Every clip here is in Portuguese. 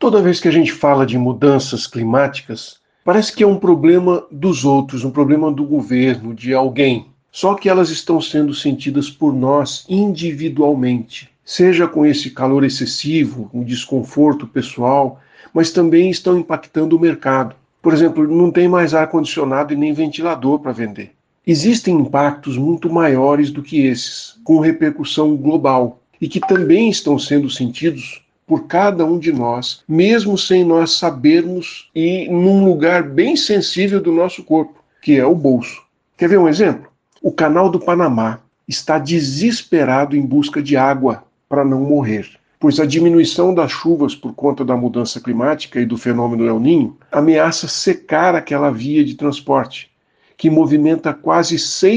Toda vez que a gente fala de mudanças climáticas, parece que é um problema dos outros, um problema do governo, de alguém. Só que elas estão sendo sentidas por nós individualmente, seja com esse calor excessivo, um desconforto pessoal, mas também estão impactando o mercado. Por exemplo, não tem mais ar-condicionado e nem ventilador para vender. Existem impactos muito maiores do que esses, com repercussão global, e que também estão sendo sentidos por cada um de nós, mesmo sem nós sabermos e num lugar bem sensível do nosso corpo, que é o bolso. Quer ver um exemplo? O Canal do Panamá está desesperado em busca de água para não morrer, pois a diminuição das chuvas por conta da mudança climática e do fenômeno El Niño ameaça secar aquela via de transporte, que movimenta quase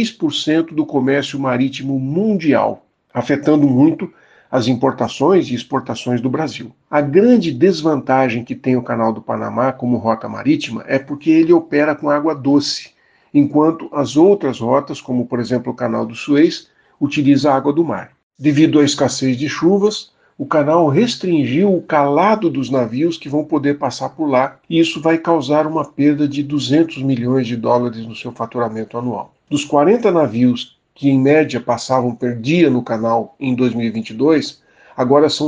6% do comércio marítimo mundial, afetando muito as importações e exportações do Brasil. A grande desvantagem que tem o Canal do Panamá como rota marítima é porque ele opera com água doce, enquanto as outras rotas, como por exemplo o Canal do Suez, utiliza a água do mar. Devido à escassez de chuvas, o canal restringiu o calado dos navios que vão poder passar por lá, e isso vai causar uma perda de 200 milhões de dólares no seu faturamento anual. Dos 40 navios que em média passavam por dia no canal em 2022, agora são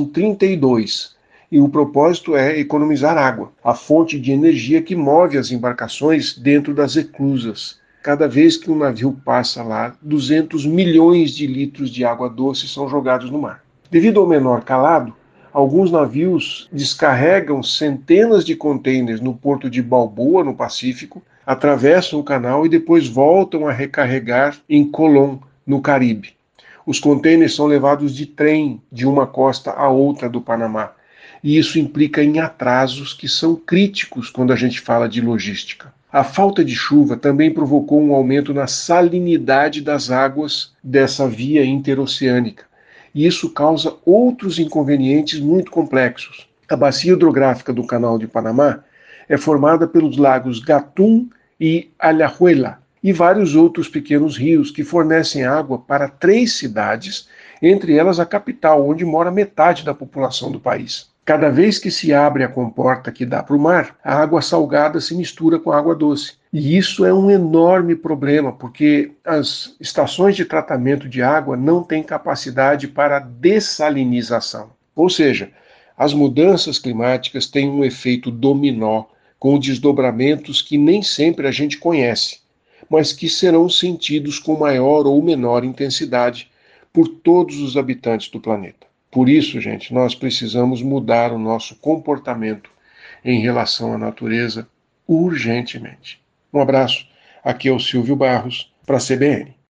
32. E o propósito é economizar água, a fonte de energia que move as embarcações dentro das eclusas. Cada vez que um navio passa lá, 200 milhões de litros de água doce são jogados no mar. Devido ao menor calado, alguns navios descarregam centenas de contêineres no porto de Balboa, no Pacífico, atravessam o canal e depois voltam a recarregar em Colón, no Caribe. Os contêineres são levados de trem de uma costa a outra do Panamá. E isso implica em atrasos que são críticos quando a gente fala de logística. A falta de chuva também provocou um aumento na salinidade das águas dessa via interoceânica. E isso causa outros inconvenientes muito complexos. A bacia hidrográfica do Canal de Panamá é formada pelos lagos Gatún e Alajuela e vários outros pequenos rios que fornecem água para 3 cidades, entre elas a capital, onde mora metade da população do país. Cada vez que se abre a comporta que dá para o mar, a água salgada se mistura com a água doce. E isso é um enorme problema, porque as estações de tratamento de água não têm capacidade para dessalinização. Ou seja, as mudanças climáticas têm um efeito dominó, com desdobramentos que nem sempre a gente conhece, mas que serão sentidos com maior ou menor intensidade por todos os habitantes do planeta. Por isso, gente, nós precisamos mudar o nosso comportamento em relação à natureza urgentemente. Um abraço, aqui é o Silvio Barros, para a CBN.